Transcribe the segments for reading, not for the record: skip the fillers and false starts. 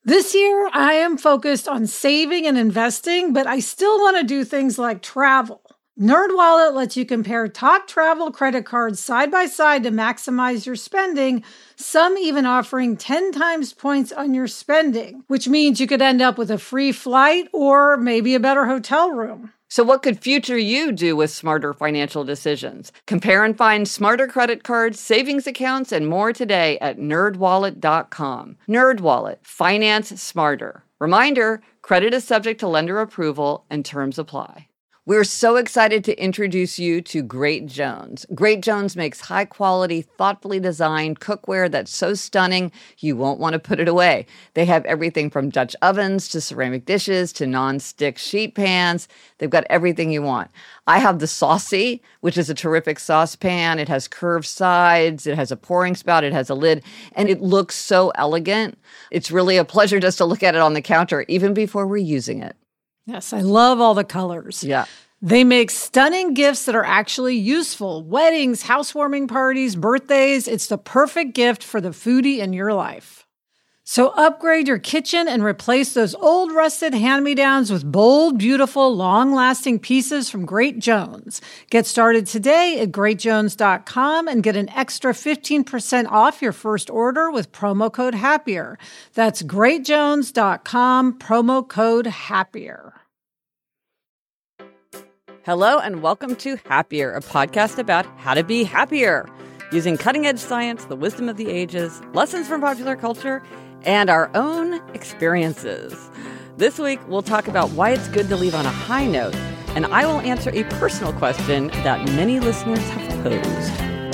This year, I am focused on saving and investing, but I still want to do things like travel. NerdWallet lets you compare top travel credit cards side by side to maximize your spending, some even offering 10 times points on your spending, which means you could end up with a free flight or maybe a better hotel room. So what could future you do with smarter financial decisions? Compare and find smarter credit cards, savings accounts, and more today at nerdwallet.com. NerdWallet. Finance smarter. Reminder, credit is subject to lender approval and terms apply. We're so excited to introduce you to Great Jones. Great Jones makes high-quality, thoughtfully designed cookware that's so stunning you won't want to put it away. They have everything from Dutch ovens to ceramic dishes to non-stick sheet pans. They've got everything you want. I have the Saucy, which is a terrific saucepan. It has curved sides, it has a pouring spout, it has a lid, and it looks so elegant. It's really a pleasure just to look at it on the counter, even before we're using it. Yes, I love all the colors. Yeah. They make stunning gifts that are actually useful. Weddings, housewarming parties, birthdays. It's the perfect gift for the foodie in your life. So upgrade your kitchen and replace those old rusted hand-me-downs with bold, beautiful, long-lasting pieces from Great Jones. Get started today at greatjones.com and get an extra 15% off your first order with promo code HAPPIER. That's greatjones.com, promo code HAPPIER. Hello and welcome to Happier, a podcast about how to be happier, using cutting-edge science, the wisdom of the ages, lessons from popular culture, and our own experiences. This week, we'll talk about why it's good to leave on a high note, and I will answer a personal question that many listeners have posed.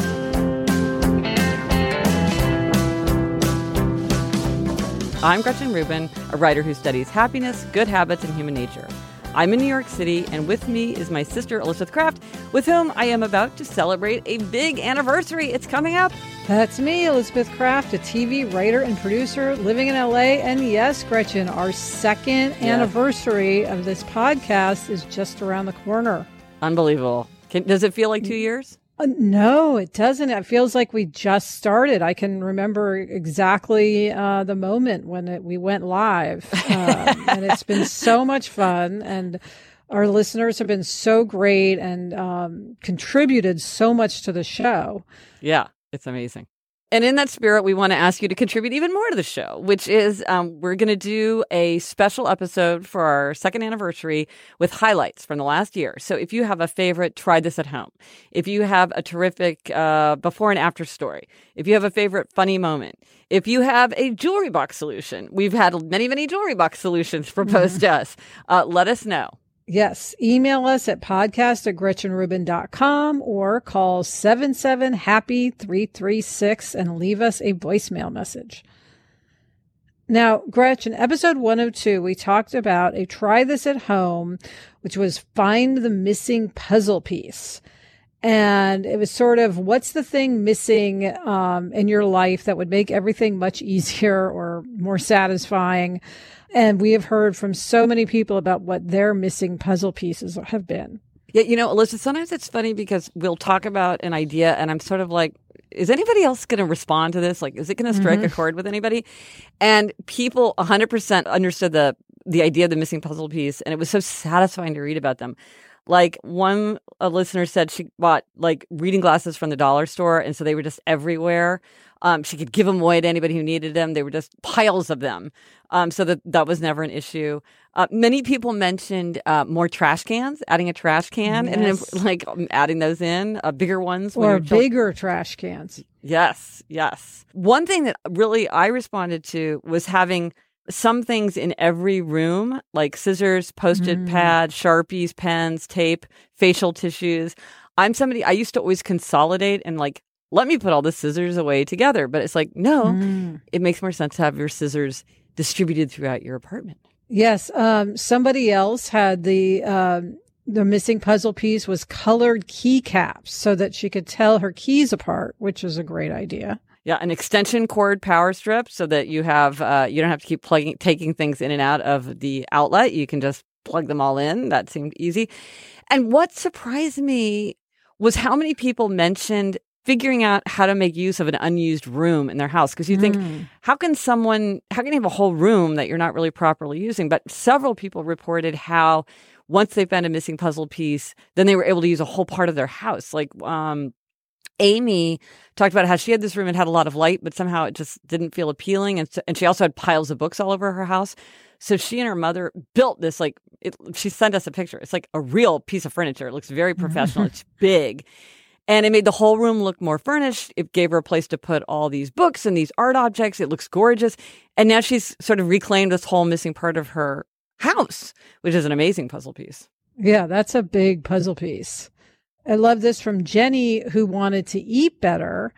I'm Gretchen Rubin, a writer who studies happiness, good habits, and human nature. I'm in New York City, and with me is my sister, Elizabeth Craft, with whom I am about to celebrate a big anniversary. It's coming up. That's me, Elizabeth Craft, a TV writer and producer living in LA. And yes, Gretchen, our second anniversary of this podcast is just around the corner. Unbelievable. Does it feel like 2 years? No, it doesn't. It feels like we just started. I can remember exactly the moment when we went live. And it's been so much fun. And our listeners have been so great and contributed so much to the show. Yeah, it's amazing. And in that spirit, we want to ask you to contribute even more to the show, which is we're going to do a special episode for our second anniversary with highlights from the last year. So if you have a favorite, try this at home. If you have a terrific before and after story, if you have a favorite funny moment, if you have a jewelry box solution, we've had many, many jewelry box solutions proposed to us. Let us know. Yes. Email us at podcast@GretchenRubin.com or call 77-HAPPY-336 and leave us a voicemail message. Now, Gretchen, episode 102, we talked about a try this at home, which was find the missing puzzle piece. And it was sort of, what's the thing missing in your life that would make everything much easier or more satisfying? And we have heard from so many people about what their missing puzzle pieces have been. Yeah, Elizabeth, sometimes it's funny because we'll talk about an idea and I'm sort of like, is anybody else going to respond to this? Like, is it going to strike a chord with anybody? And people 100% understood the idea of the missing puzzle piece. And it was so satisfying to read about them. Like a listener said she bought like reading glasses from the dollar store. And so they were just everywhere. She could give them away to anybody who needed them. They were just piles of them. So that was never an issue. Many people mentioned more trash cans, adding a trash can and like adding those in, bigger ones. Or bigger trash cans. Yes, yes. One thing that really I responded to was having some things in every room, like scissors, Post-it pads, Sharpies, pens, tape, facial tissues. I used to always consolidate and like, let me put all the scissors away together. But it's like, no, it makes more sense to have your scissors distributed throughout your apartment. Yes. Somebody else had the missing puzzle piece was colored keycaps so that she could tell her keys apart, which is a great idea. Yeah, an extension cord power strip so that you have you don't have to keep taking things in and out of the outlet. You can just plug them all in. That seemed easy. And what surprised me was how many people mentioned figuring out how to make use of an unused room in their house. Because you think, how can you have a whole room that you're not really properly using? But several people reported how once they found a missing puzzle piece, then they were able to use a whole part of their house. Like Amy talked about how she had this room and had a lot of light, but somehow it just didn't feel appealing. And she also had piles of books all over her house. So she and her mother built this, she sent us a picture. It's like a real piece of furniture. It looks very professional. It's big. And it made the whole room look more furnished. It gave her a place to put all these books and these art objects. It looks gorgeous. And now she's sort of reclaimed this whole missing part of her house, which is an amazing puzzle piece. Yeah, that's a big puzzle piece. I love this from Jenny, who wanted to eat better.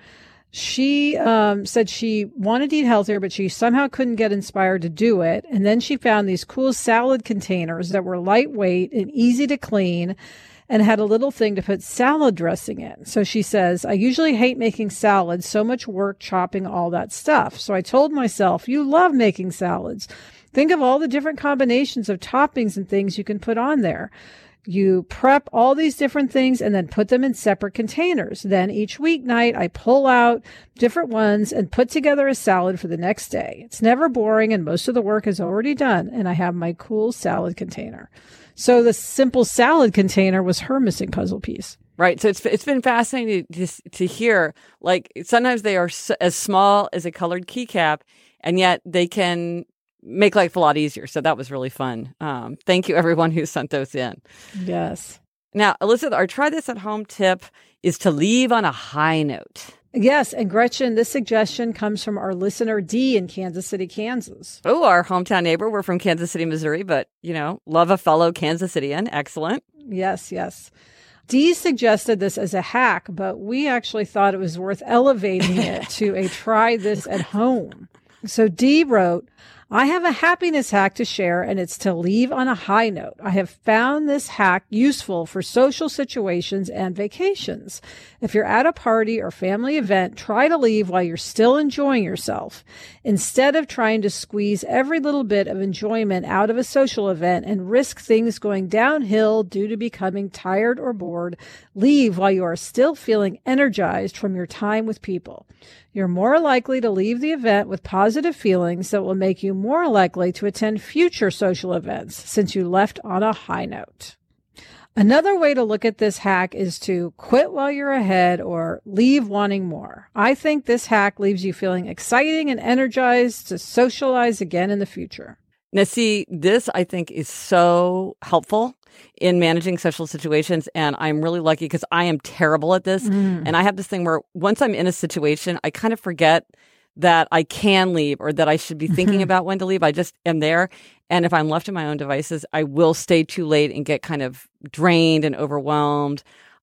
She said she wanted to eat healthier, but she somehow couldn't get inspired to do it. And then she found these cool salad containers that were lightweight and easy to clean and had a little thing to put salad dressing in. So she says, I usually hate making salads, so much work chopping all that stuff. So I told myself, you love making salads. Think of all the different combinations of toppings and things you can put on there. You prep all these different things and then put them in separate containers. Then each weeknight, I pull out different ones and put together a salad for the next day. It's never boring and most of the work is already done. And I have my cool salad container. So the simple salad container was her missing puzzle piece. Right. So it's been fascinating to hear. Like sometimes they are as small as a colored keycap, and yet they can make life a lot easier. So that was really fun. Thank you, everyone who sent those in. Yes. Now, Elizabeth, our try this at home tip is to leave on a high note. Yes. And Gretchen, this suggestion comes from our listener Dee in Kansas City, Kansas. Oh, our hometown neighbor. We're from Kansas City, Missouri, but, love a fellow Kansas Cityan. Excellent. Yes, yes. Dee suggested this as a hack, but we actually thought it was worth elevating it to a try this at home. So Dee wrote, I have a happiness hack to share, and it's to leave on a high note. I have found this hack useful for social situations and vacations. If you're at a party or family event, try to leave while you're still enjoying yourself. Instead of trying to squeeze every little bit of enjoyment out of a social event and risk things going downhill due to becoming tired or bored, leave while you are still feeling energized from your time with people. You're more likely to leave the event with positive feelings that will make you more likely to attend future social events since you left on a high note. Another way to look at this hack is to quit while you're ahead or leave wanting more. I think this hack leaves you feeling exciting and energized to socialize again in the future. Now, see, this I think is so helpful in managing social situations. And I'm really lucky because I am terrible at this. And I have this thing where once I'm in a situation, I kind of forget that I can leave or that I should be thinking about when to leave. I just am there. And if I'm left to my own devices, I will stay too late and get kind of drained and overwhelmed.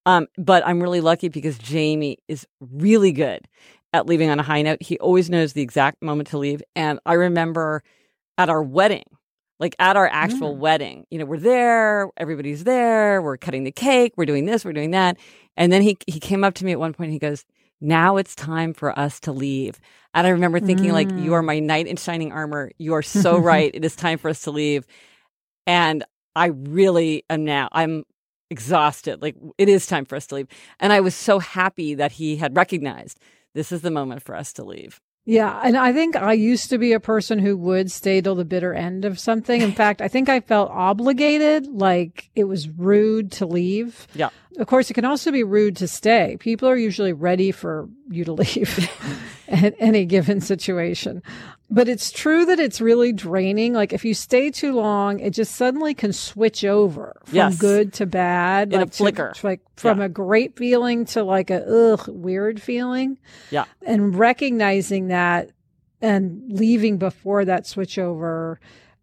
But I'm really lucky because Jamie is really good at leaving on a high note. He always knows the exact moment to leave. And I remember at our wedding, like at our actual wedding, we're there, everybody's there, we're cutting the cake, we're doing this, we're doing that. And then he came up to me at one point and he goes, now it's time for us to leave. And I remember thinking like, you are my knight in shining armor. You are so right. It is time for us to leave. And I really am now, I'm exhausted. Like it is time for us to leave. And I was so happy that he had recognized this is the moment for us to leave. Yeah. And I think I used to be a person who would stay till the bitter end of something. In fact, I think I felt obligated, like it was rude to leave. Yeah. Of course, it can also be rude to stay. People are usually ready for you to leave at any given situation. But it's true that it's really draining. Like if you stay too long, it just suddenly can switch over from good to bad. In like a flicker. From a great feeling to like a weird feeling. Yeah. And recognizing that and leaving before that switch over.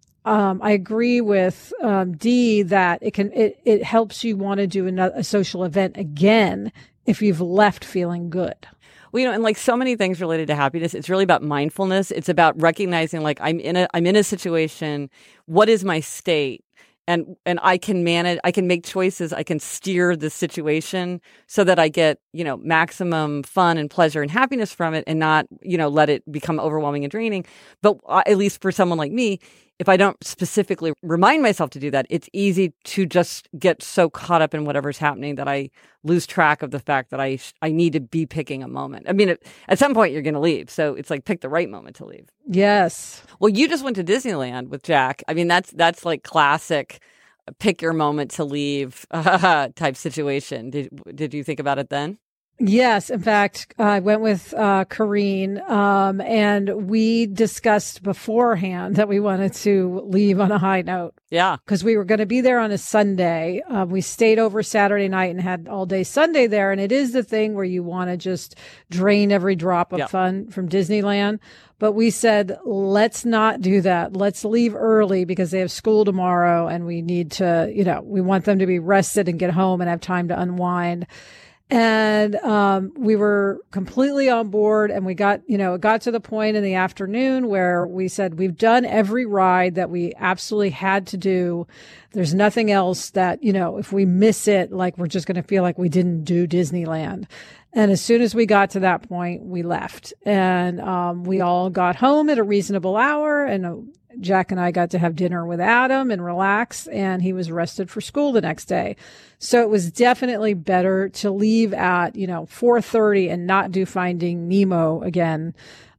I agree with Dee that it helps you want to do a social event again if you've left feeling good. Well, and like so many things related to happiness, it's really about mindfulness. It's about recognizing like I'm in a situation. What is my state? And I can manage, I can make choices, I can steer the situation so that I get, maximum fun and pleasure and happiness from it and not, let it become overwhelming and draining. But at least for someone like me, if I don't specifically remind myself to do that, it's easy to just get so caught up in whatever's happening that I lose track of the fact that I need to be picking a moment. I mean, at some point you're going to leave. So it's like pick the right moment to leave. Yes. Well, you just went to Disneyland with Jack. I mean, that's like classic pick your moment to leave type situation. Did you think about it then? Yes. In fact, I went with Kareen, and we discussed beforehand that we wanted to leave on a high note. Yeah. Because we were going to be there on a Sunday. We stayed over Saturday night and had all day Sunday there. And it is the thing where you want to just drain every drop of fun from Disneyland. But we said, let's not do that. Let's leave early because they have school tomorrow and we need to, we want them to be rested and get home and have time to unwind. And we were completely on board, and we got, it got to the point in the afternoon where we said, we've done every ride that we absolutely had to do. There's nothing else that, if we miss it, like we're just going to feel like we didn't do Disneyland. And as soon as we got to that point, we left, and we all got home at a reasonable hour, and Jack and I got to have dinner with Adam and relax, and he was rested for school the next day. So it was definitely better to leave at, 4:30 and not do Finding Nemo again,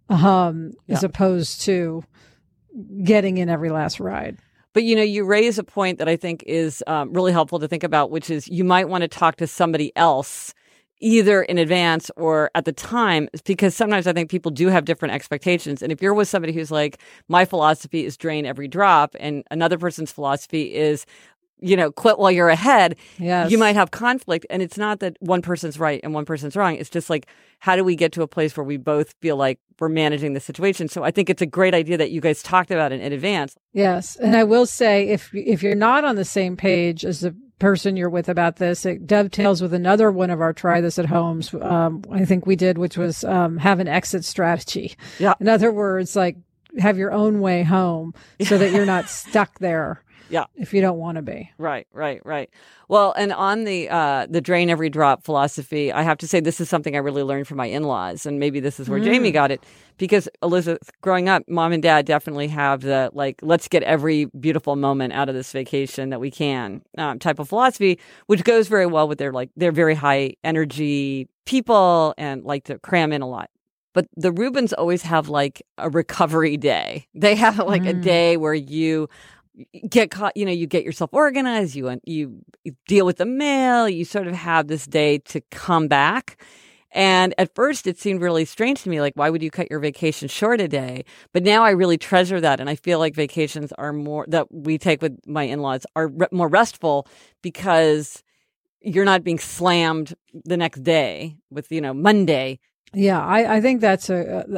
as opposed to getting in every last ride. But, you raise a point that I think is really helpful to think about, which is you might want to talk to somebody else either in advance or at the time, because sometimes I think people do have different expectations. And if you're with somebody who's like, my philosophy is drain every drop, and another person's philosophy is, quit while you're ahead, yes, you might have conflict. And it's not that one person's right and one person's wrong. It's just like, how do we get to a place where we both feel like we're managing the situation? So I think it's a great idea that you guys talked about it in advance. Yes. And I will say, if you're not on the same page as the person you're with about this, it dovetails with another one of our try this at homes I think we did, which was have an exit strategy. Yeah. In other words, like have your own way home so that you're not stuck there. Yeah. If you don't want to be. Right. Well, and on the drain every drop philosophy, I have to say this is something I really learned from my in-laws, and maybe this is where Jamie got it, because Elizabeth, growing up, mom and dad definitely have the let's get every beautiful moment out of this vacation that we can type of philosophy, which goes very well with they're very high energy people and like to cram in a lot. But the Rubens always have like a recovery day. They have like a day where you get caught, you get yourself organized, you deal with the mail, you sort of have this day to come back. And at first it seemed really strange to me, like, why would you cut your vacation short a day? But now I really treasure that. And I feel like vacations are more that we take with my in-laws are more restful because you're not being slammed the next day with, Monday. Yeah, I think that's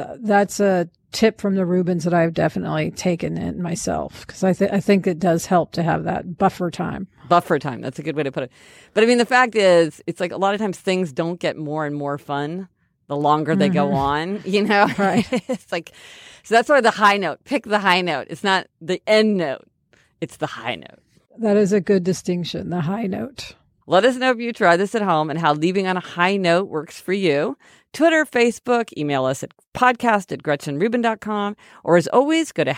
a tip from the Rubens that I've definitely taken in myself, because I think it does help to have that buffer time. Buffer time. That's a good way to put it. But I mean, the fact is, it's like a lot of times things don't get more and more fun the longer they go on, Right. It's like, so that's why the high note, pick the high note. It's not the end note. It's the high note. That is a good distinction, the high note. Let us know if you try this at home and how leaving on a high note works for you. Twitter, Facebook, email us at podcast@GretchenRubin.com, or as always, go to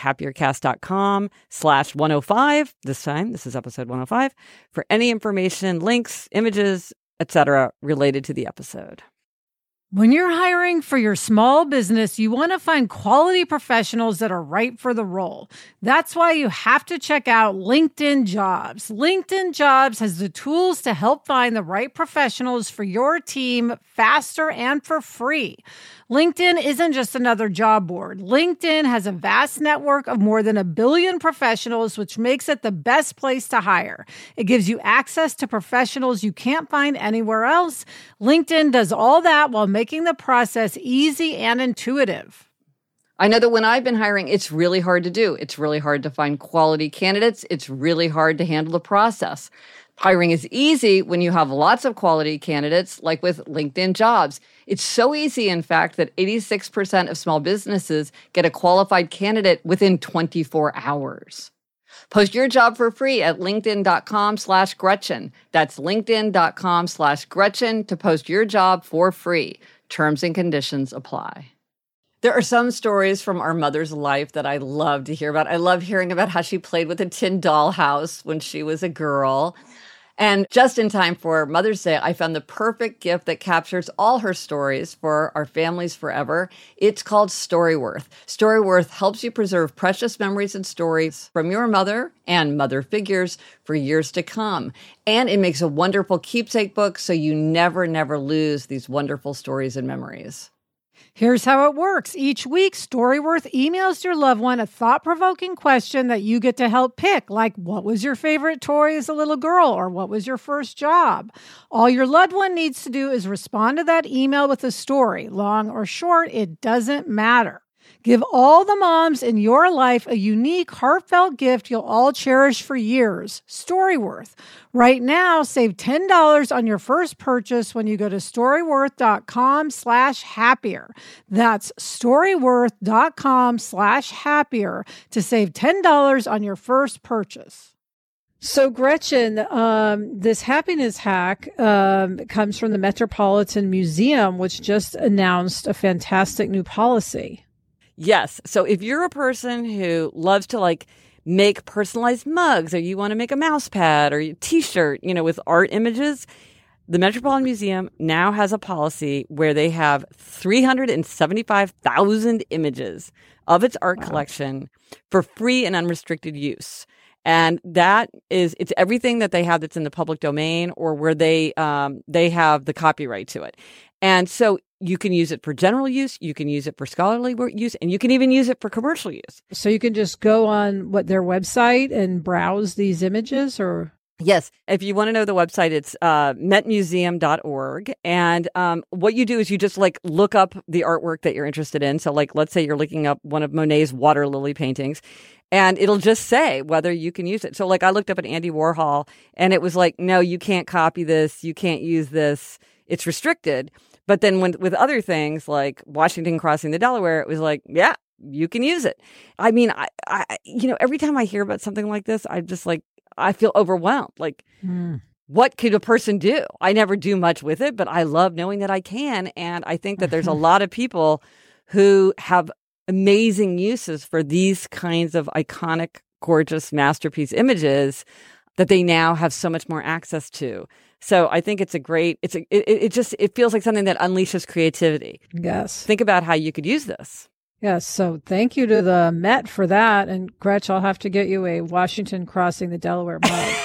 happiercast.com/105. This time, this is episode 105, for any information, links, images, etc. related to the episode. When you're hiring for your small business, you want to find quality professionals that are right for the role. That's why you have to check out LinkedIn Jobs. LinkedIn Jobs has the tools to help find the right professionals for your team faster and for free. LinkedIn isn't just another job board. LinkedIn has a vast network of more than 1 billion professionals, which makes it the best place to hire. It gives you access to professionals you can't find anywhere else. LinkedIn does all that while making the process easy and intuitive. I know that when I've been hiring, it's really hard to do. It's really hard to find quality candidates. It's really hard to handle the process. Hiring is easy when you have lots of quality candidates, like with LinkedIn Jobs. It's so easy, in fact, that 86% of small businesses get a qualified candidate within 24 hours. Post your job for free at linkedin.com/Gretchen. That's linkedin.com/Gretchen to post your job for free. Terms and conditions apply. There are some stories from our mother's life that I love to hear about. I love hearing about how she played with a tin dollhouse when she was a girl. And just in time for Mother's Day, I found the perfect gift that captures all her stories for our families forever. It's called Storyworth. Storyworth helps you preserve precious memories and stories from your mother and mother figures for years to come. And it makes a wonderful keepsake book so you never lose these wonderful stories and memories. Here's how it works. Each week, Storyworth emails your loved one a thought-provoking question that you get to help pick, like what was your favorite toy as a little girl, or what was your first job? All your loved one needs to do is respond to that email with a story. Long or short, it doesn't matter. Give all the moms in your life a unique, heartfelt gift you'll all cherish for years. Storyworth. Right now, save $10 on your first purchase when you go to storyworth.com/happier. That's storyworth.com/happier to save $10 on your first purchase. So Gretchen, this happiness hack comes from the Metropolitan Museum, which just announced a fantastic new policy. Yes. So if you're a person who loves to make personalized mugs, or you want to make a mouse pad or a t-shirt, with art images, the Metropolitan Museum now has a policy where they have 375,000 images of its art collection for free and unrestricted use. And it's everything that they have that's in the public domain or where they have the copyright to it. And so you can use it for general use, you can use it for scholarly use, and you can even use it for commercial use. So you can just go on their website and browse these images, or? Yes. If you want to know the website, it's metmuseum.org. And what you do is you just look up the artwork that you're interested in. So let's say you're looking up one of Monet's water lily paintings, and it'll just say whether you can use it. So I looked up an Andy Warhol, and it was no, you can't copy this. You can't use this. It's restricted. But then with other things like Washington crossing the Delaware, it was yeah, you can use it. I mean, I every time I hear about something like this, I just I feel overwhelmed. What could a person do? I never do much with it, but I love knowing that I can. And I think that there's a lot of people who have amazing uses for these kinds of iconic, gorgeous masterpiece images that they now have so much more access to. So I think it feels like something that unleashes creativity. Yes. Think about how you could use this. Yes. So thank you to the Met for that. And Gretch, I'll have to get you a Washington crossing the Delaware mug.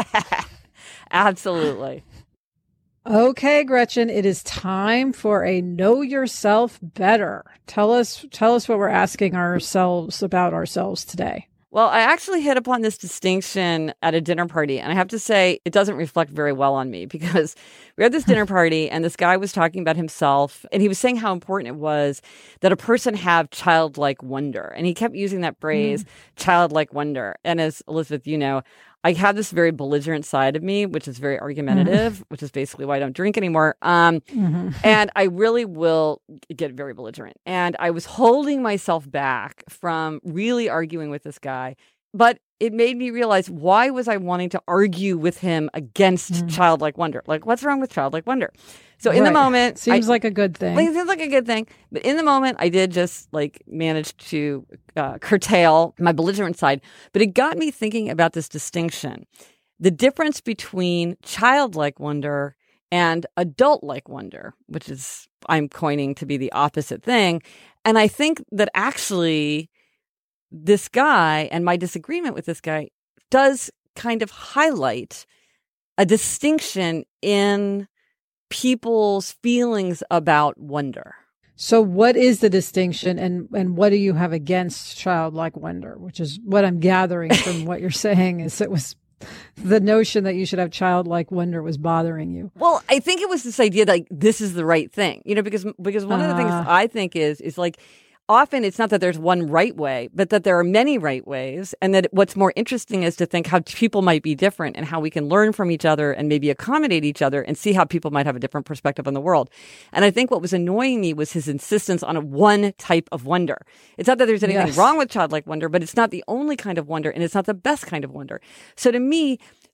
Absolutely. Okay, Gretchen, it is time for a Know Yourself Better. Tell us what we're asking ourselves about ourselves today. Well, I actually hit upon this distinction at a dinner party, and I have to say it doesn't reflect very well on me because we had this dinner party and this guy was talking about himself, and he was saying how important it was that a person have childlike wonder. And he kept using that phrase, childlike wonder. And as Elizabeth, I have this very belligerent side of me, which is very argumentative, which is basically why I don't drink anymore. And I really will get very belligerent. And I was holding myself back from really arguing with this guy. But it made me realize, why was I wanting to argue with him against childlike wonder? What's wrong with childlike wonder? So in the moment... Seems like a good thing. It seems like a good thing. But in the moment, I did just manage to curtail my belligerent side. But it got me thinking about this distinction. The difference between childlike wonder and adult-like wonder, which is I'm coining to be the opposite thing. And I think that actually this guy and my disagreement with this guy does kind of highlight a distinction in people's feelings about wonder. So what is the distinction, and what do you have against childlike wonder, which is what I'm gathering from what you're saying is it was the notion that you should have childlike wonder was bothering you. Well, I think it was this idea that this is the right thing, because one of the things I think is often it's not that there's one right way, but that there are many right ways. And that what's more interesting is to think how people might be different and how we can learn from each other and maybe accommodate each other and see how people might have a different perspective on the world. And I think what was annoying me was his insistence on one type of wonder. It's not that there's anything wrong with childlike wonder, but it's not the only kind of wonder and it's not the best kind of wonder. So to me,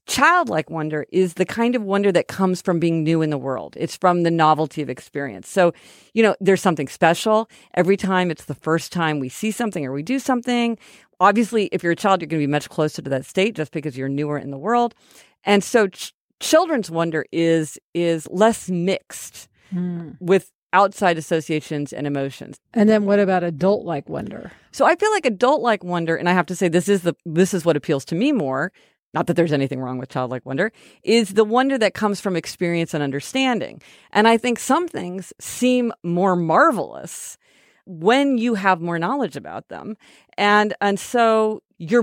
Childlike wonder is the kind of wonder that comes from being new in the world. It's from the novelty of experience. So, there's something special every time. It's the first time we see something or we do something. Obviously, if you're a child, you're going to be much closer to that state just because you're newer in the world. And so children's wonder is less mixed with outside associations and emotions. And then what about adult-like wonder? So I feel like adult-like wonder, and I have to say this is what appeals to me more, not that there's anything wrong with childlike wonder, is the wonder that comes from experience and understanding. And I think some things seem more marvelous when you have more knowledge about them. And so you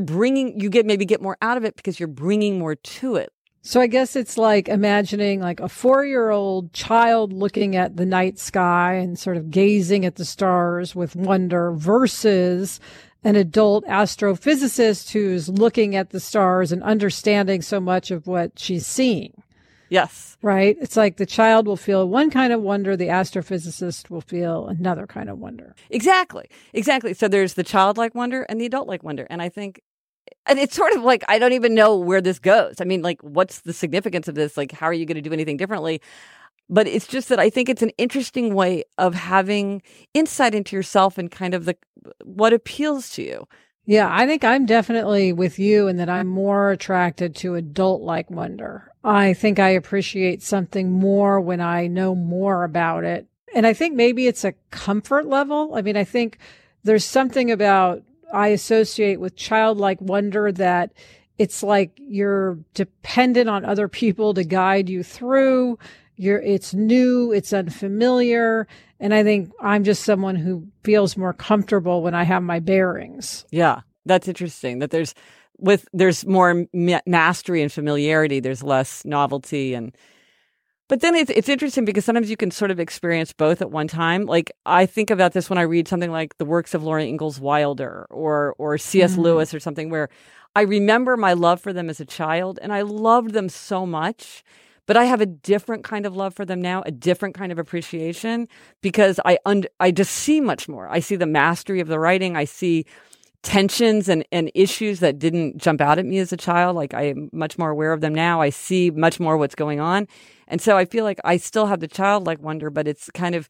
get more out of it because you're bringing more to it. So I guess it's like imagining like a 4-year-old child looking at the night sky and sort of gazing at the stars with wonder versus an adult astrophysicist who's looking at the stars and understanding so much of what she's seeing. Yes. Right? It's like the child will feel one kind of wonder, the astrophysicist will feel another kind of wonder. Exactly. So there's the childlike wonder and the adult-like wonder. And I think, and it's sort of like, I don't even know where this goes. I mean, like, what's the significance of this? Like, how are you going to do anything differently? But it's just that I think it's an interesting way of having insight into yourself and kind of what appeals to you. Yeah, I think I'm definitely with you in that I'm more attracted to adult-like wonder. I think I appreciate something more when I know more about it. And I think maybe it's a comfort level. I mean, I think there's something about I associate with childlike wonder that it's like you're dependent on other people to guide you through. It's new, it's unfamiliar. And I think I'm just someone who feels more comfortable when I have my bearings. Yeah, that's interesting. That there's more mastery and familiarity. There's less novelty, but then it's interesting because sometimes you can sort of experience both at one time. Like I think about this when I read something like the works of Laura Ingalls Wilder or C.S. Lewis or something, where I remember my love for them as a child, and I loved them so much. But I have a different kind of love for them now, a different kind of appreciation, because I just see much more. I see the mastery of the writing. I see tensions and issues that didn't jump out at me as a child. Like I am much more aware of them now. I see much more what's going on. And so I feel like I still have the childlike wonder, but it's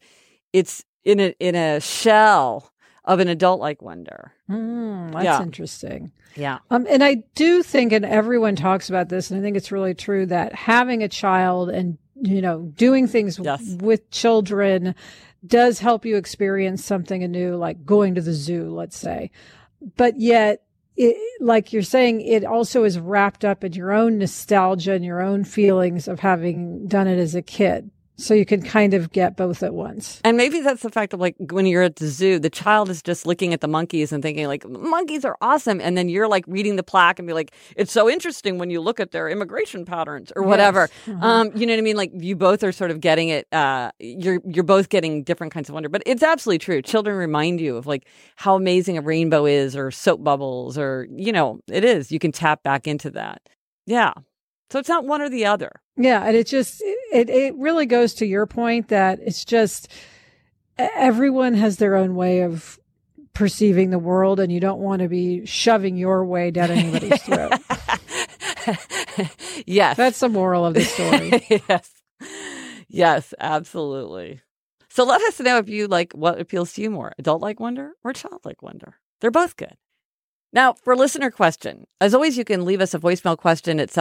in a shell of an adult-like wonder. That's interesting. Yeah. And I do think, and everyone talks about this, and I think it's really true, that having a child and, doing things with children does help you experience something anew, like going to the zoo, let's say. But yet, like you're saying, it also is wrapped up in your own nostalgia and your own feelings of having done it as a kid. So you can kind of get both at once. And maybe that's the fact of like when you're at the zoo, the child is just looking at the monkeys and thinking like, monkeys are awesome. And then you're like reading the plaque and be like, it's so interesting when you look at their immigration patterns or whatever. Yes. You know what I mean? Like you both are sort of getting it. You're both getting different kinds of wonder. But it's absolutely true. Children remind you of like how amazing a rainbow is or soap bubbles or, it is. You can tap back into that. Yeah. So it's not one or the other. Yeah. And it really goes to your point that it's just everyone has their own way of perceiving the world, and you don't want to be shoving your way down anybody's throat. Yes. That's the moral of the story. Yes, absolutely. So let us know if you like what appeals to you more, adult-like wonder or childlike wonder. They're both good. Now, for listener question, as always, you can leave us a voicemail question at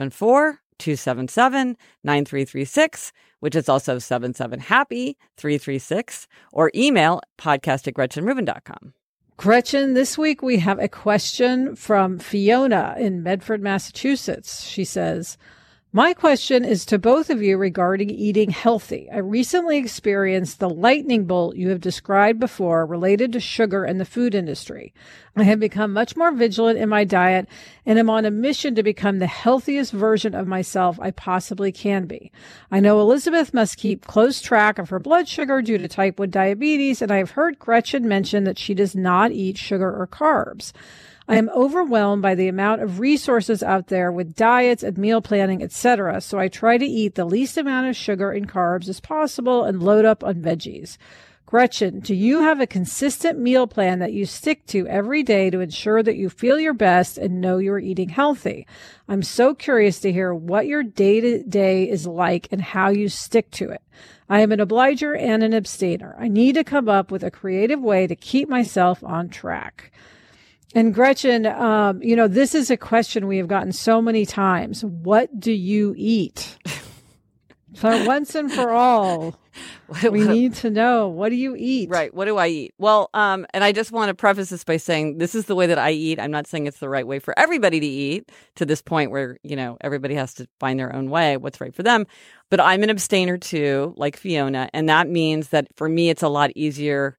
774-277-9336, which is also 77-HAPPY-336, or email podcast@GretchenRubin.com. Gretchen, this week we have a question from Fiona in Medford, Massachusetts. She says, my question is to both of you regarding eating healthy. I recently experienced the lightning bolt you have described before related to sugar and the food industry. I have become much more vigilant in my diet and am on a mission to become the healthiest version of myself I possibly can be. I know Elizabeth must keep close track of her blood sugar due to type 1 diabetes, and I have heard Gretchen mention that she does not eat sugar or carbs. I am overwhelmed by the amount of resources out there with diets and meal planning, etc., so I try to eat the least amount of sugar and carbs as possible and load up on veggies. Gretchen, do you have a consistent meal plan that you stick to every day to ensure that you feel your best and know you're eating healthy? I'm so curious to hear what your day-to-day is like and how you stick to it. I am an obliger and an abstainer. I need to come up with a creative way to keep myself on track. And Gretchen, this is a question we have gotten so many times. What do you eat? So once and for all, we need to know, what do you eat? Right. What do I eat? Well, and I just want to preface this by saying this is the way that I eat. I'm not saying it's the right way for everybody to eat to this point where, everybody has to find their own way, what's right for them. But I'm an abstainer too, like Fiona. And that means that for me, it's a lot easier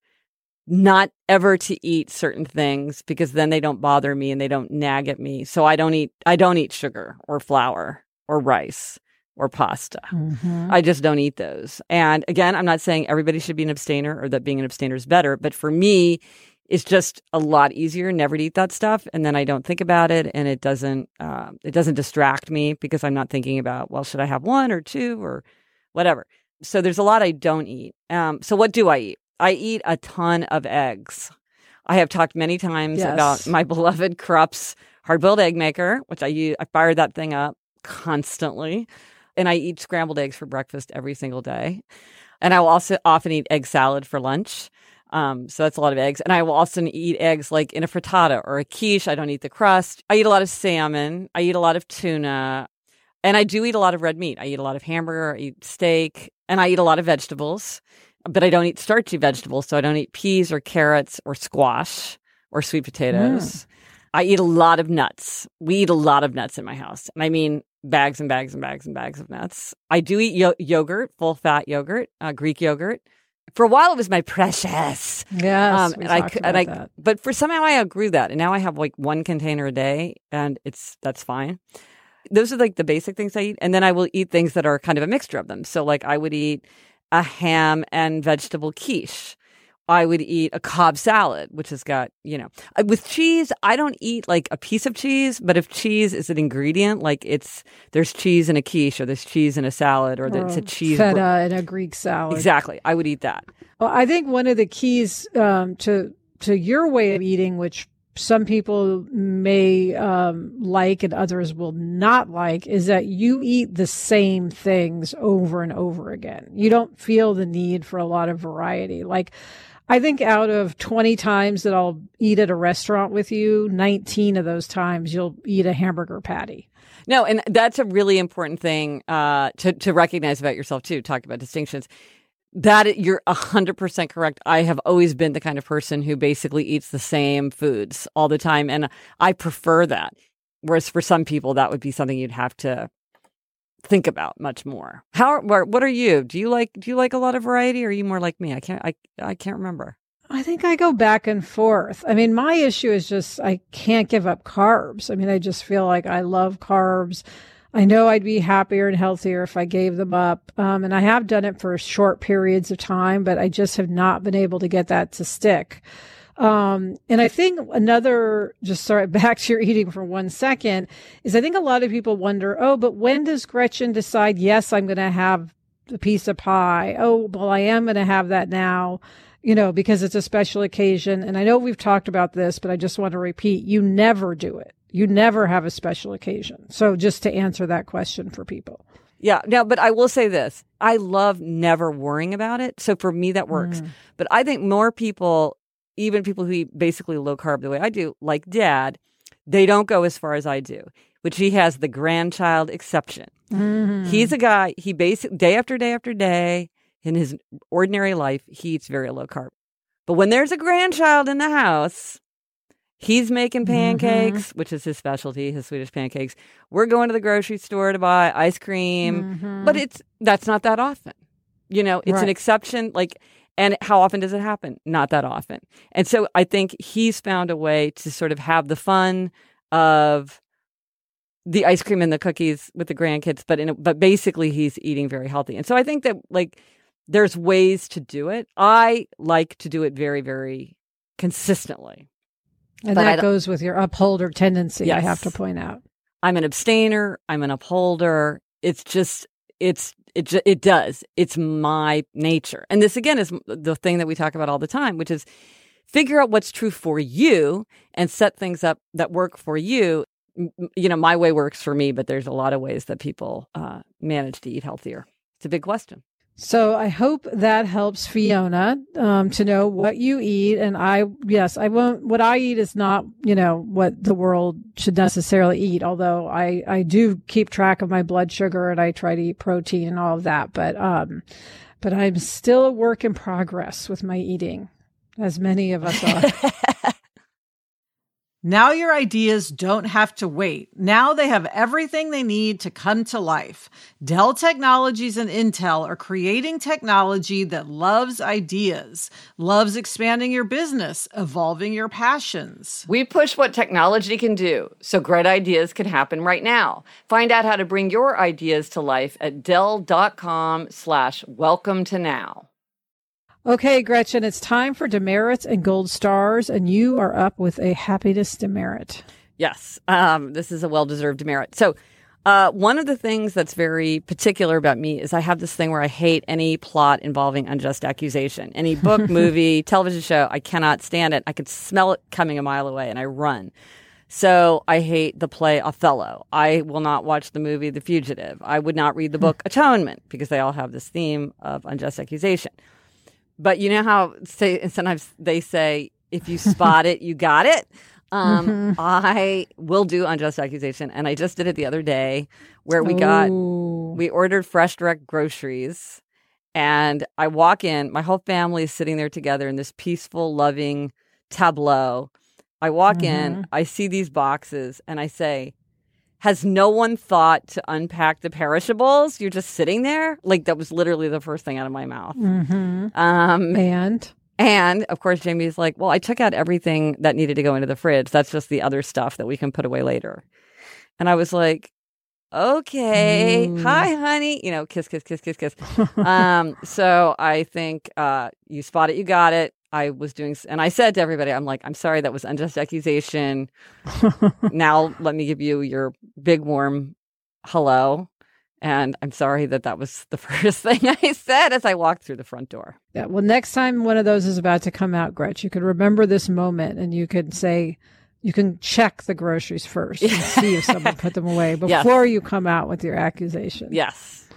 not ever to eat certain things because then they don't bother me and they don't nag at me. So I don't eat sugar or flour or rice or pasta. Mm-hmm. I just don't eat those. And again, I'm not saying everybody should be an abstainer or that being an abstainer is better, but for me, it's just a lot easier never to eat that stuff. And then I don't think about it and it doesn't distract me because I'm not thinking about, well, should I have one or two or whatever. So there's a lot I don't eat. So what do I eat? I eat a ton of eggs. I have talked many times about my beloved Krups hard-boiled egg maker, which I fire that thing up constantly. And I eat scrambled eggs for breakfast every single day. And I will also often eat egg salad for lunch. So that's a lot of eggs. And I will also eat eggs like in a frittata or a quiche. I don't eat the crust. I eat a lot of salmon. I eat a lot of tuna. And I do eat a lot of red meat. I eat a lot of hamburger. I eat steak. And I eat a lot of vegetables. But I don't eat starchy vegetables. So I don't eat peas or carrots or squash or sweet potatoes. I eat a lot of nuts. We eat a lot of nuts in my house. And I mean bags and bags and bags and bags of nuts. I do eat yogurt, full-fat yogurt, Greek yogurt. For a while, it was my precious. Yes, that. But for somehow I outgrew that. And now I have like one container a day, and that's fine. Those are like the basic things I eat. And then I will eat things that are kind of a mixture of them. So like I would eat a ham and vegetable quiche. I would eat a Cobb salad, which has got, with cheese, I don't eat like a piece of cheese, but if cheese is an ingredient, like there's cheese in a quiche or there's cheese in a salad or it's a cheese. Feta in a Greek salad. Exactly. I would eat that. Well, I think one of the keys to your way of eating, which some people may like and others will not like, is that you eat the same things over and over again. You don't feel the need for a lot of variety. Like, I think out of 20 times that I'll eat at a restaurant with you, 19 of those times you'll eat a hamburger patty. No, and that's a really important thing to recognize about yourself too, talk about distinctions. That you're 100% correct. I have always been the kind of person who basically eats the same foods all the time, and I prefer that. Whereas for some people, that would be something you'd have to think about much more. What are you? Do you like a lot of variety, or are you more like me? I can't remember. I think I go back and forth. I mean, my issue is just I can't give up carbs. I mean, I just feel like I love carbs. I know I'd be happier and healthier if I gave them up. And I have done it for short periods of time, but I just have not been able to get that to stick. And I think back to your eating for 1 second, is I think a lot of people wonder, but when does Gretchen decide, yes, I'm going to have a piece of pie? Oh, well, I am going to have that now, because it's a special occasion. And I know we've talked about this, but I just want to repeat, you never do it. You never have a special occasion. So just to answer that question for people. Yeah. No, but I will say this. I love never worrying about it. So for me, that works. But I think more people, even people who eat basically low carb the way I do, like Dad, they don't go as far as I do, which he has the grandchild exception. Mm-hmm. He's a guy, he basically, day after day after day, in his ordinary life, he eats very low carb. But when there's a grandchild in the house, he's making pancakes, which is his specialty, his Swedish pancakes. We're going to the grocery store to buy ice cream, but that's not that often. It's an exception. And how often does it happen? Not that often. And so I think he's found a way to sort of have the fun of the ice cream and the cookies with the grandkids, but basically he's eating very healthy. And so I think that there's ways to do it. I like to do it very, very consistently. And that goes with your upholder tendency, yes. I have to point out. I'm an abstainer. I'm an upholder. It's It does. It's my nature. And this, again, is the thing that we talk about all the time, which is figure out what's true for you and set things up that work for you. You know, my way works for me, but there's a lot of ways that people manage to eat healthier. It's a big question. So I hope that helps Fiona to know what you eat. And I won't, what I eat is not, what the world should necessarily eat. Although I do keep track of my blood sugar and I try to eat protein and all of that. But I'm still a work in progress with my eating, as many of us are. Now your ideas don't have to wait. Now they have everything they need to come to life. Dell Technologies and Intel are creating technology that loves ideas, loves expanding your business, evolving your passions. We push what technology can do, so great ideas can happen right now. Find out how to bring your ideas to life at Dell.com/welcome to now. Okay, Gretchen, it's time for demerits and gold stars, and you are up with a happiness demerit. Yes, this is a well-deserved demerit. So one of the things that's very particular about me is I have this thing where I hate any plot involving unjust accusation. Any book, movie, television show, I cannot stand it. I could smell it coming a mile away, and I run. So I hate the play Othello. I will not watch the movie The Fugitive. I would not read the book Atonement, because they all have this theme of unjust accusation. But you know how sometimes they say, if you spot it, you got it? I will do unjust accusation. And I just did it the other day where we ordered fresh direct groceries. And I walk in, my whole family is sitting there together in this peaceful, loving tableau. I walk in, I see these boxes, and I say, has no one thought to unpack the perishables? You're just sitting there? Like, that was literally the first thing out of my mouth. And, of course, Jamie's like, well, I took out everything that needed to go into the fridge. That's just the other stuff that we can put away later. And I was like, okay, hi, honey. Kiss, kiss, kiss, kiss, kiss. So I think you spot it, you got it. I was doing, and I said to everybody, I'm like, I'm sorry, that was unjust accusation. Now let me give you your big warm hello. And I'm sorry that was the first thing I said as I walked through the front door. Yeah. Well, next time one of those is about to come out, Gretch, you could remember this moment and you could say, you can check the groceries first and see if someone put them away before you come out with your accusation. Yes.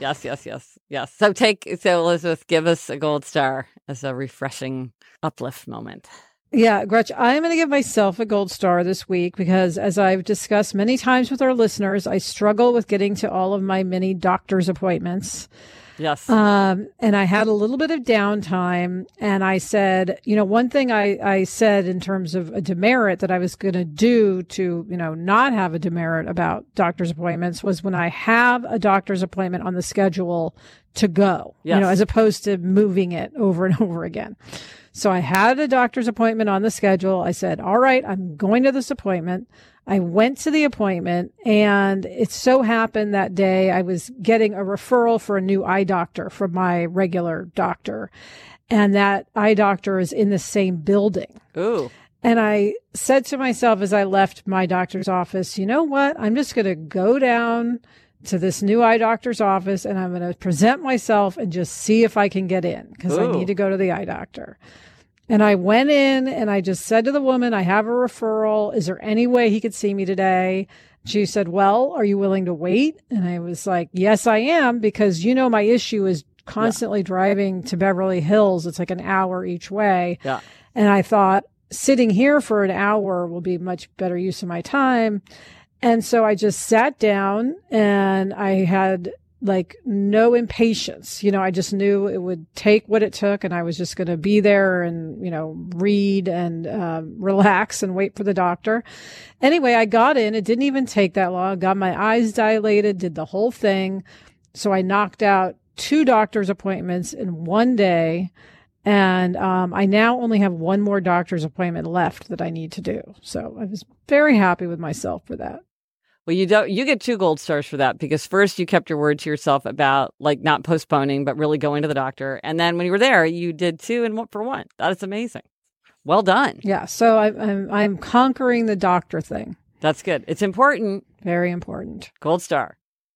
So Elizabeth, give us a gold star as a refreshing uplift moment. Yeah, Gretch, I'm going to give myself a gold star this week because, as I've discussed many times with our listeners, I struggle with getting to all of my many doctor's appointments. Yes. And I had a little bit of downtime, and I said, one thing I said in terms of a demerit that I was going to do to, not have a demerit about doctor's appointments was when I have a doctor's appointment on the schedule to go, as opposed to moving it over and over again. So I had a doctor's appointment on the schedule. I said, all right, I'm going to this appointment. I went to the appointment, and it so happened that day I was getting a referral for a new eye doctor from my regular doctor. And that eye doctor is in the same building. Ooh. And I said to myself as I left my doctor's office, you know what? I'm just going to go down to this new eye doctor's office and I'm going to present myself and just see if I can get in because I need to go to the eye doctor. And I went in and I just said to the woman, I have a referral. Is there any way he could see me today? She said, well, are you willing to wait? And I was like, yes, I am, because my issue is constantly driving to Beverly Hills. It's like an hour each way. Yeah. And I thought sitting here for an hour will be much better use of my time. And so I just sat down and I had no impatience. I just knew it would take what it took and I was just going to be there and, read and relax and wait for the doctor. Anyway, I got in. It didn't even take that long. Got my eyes dilated, did the whole thing. So I knocked out 2 doctor's appointments in one day. And I now only have one more doctor's appointment left that I need to do. So I was very happy with myself for that. Well, you get 2 gold stars for that because first you kept your word to yourself about not postponing, but really going to the doctor. And then when you were there, you did 2 and 1 for 1. That is amazing. Well done. Yeah. So I'm conquering the doctor thing. That's good. It's important. Very important. Gold star.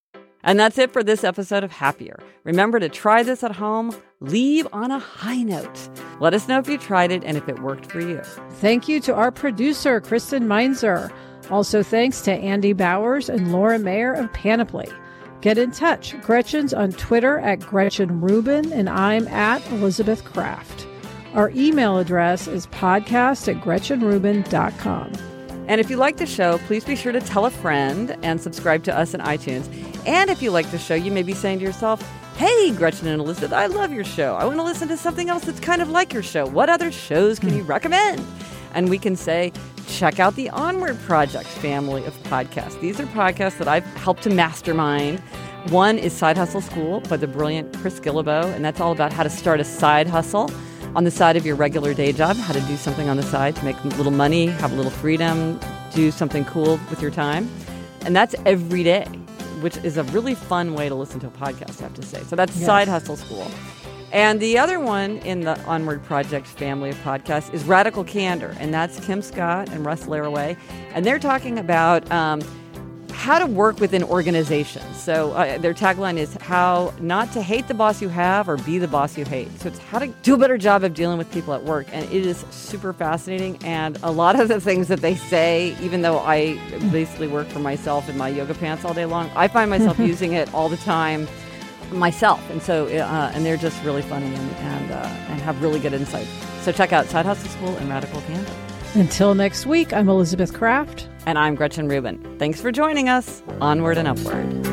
And that's it for this episode of Happier. Remember to try this at home. Leave on a high note. Let us know if you tried it and if it worked for you. Thank you to our producer, Kristen Meinzer. Also thanks to Andy Bowers and Laura Mayer of Panoply. Get in touch. Gretchen's on Twitter at Gretchen Rubin, and I'm at Elizabeth Kraft. Our email address is podcast@GretchenRubin.com. And if you like the show, please be sure to tell a friend and subscribe to us on iTunes. And if you like the show, you may be saying to yourself, hey, Gretchen and Elizabeth, I love your show. I want to listen to something else that's kind of like your show. What other shows can you recommend? And we can say, check out the Onward Project family of podcasts. These are podcasts that I've helped to mastermind. One is Side Hustle School by the brilliant Chris Guillebeau, and that's all about how to start a side hustle on the side of your regular day job, how to do something on the side to make a little money, have a little freedom, do something cool with your time. And that's every day, which is a really fun way to listen to a podcast, I have to say. So that's Side Hustle School. And the other one in the Onward Project family of podcasts is Radical Candor, and that's Kim Scott and Russ Laraway. And they're talking about how to work within organizations. So their tagline is how not to hate the boss you have or be the boss you hate. So it's how to do a better job of dealing with people at work. And it is super fascinating. And a lot of the things that they say, even though I basically work for myself in my yoga pants all day long, I find myself using it all the time myself. And so, and they're just really funny and have really good insight. So check out Side Hustle School and Radical Candor. Until next week, I'm Elizabeth Kraft. And I'm Gretchen Rubin. Thanks for joining us. Onward and upward.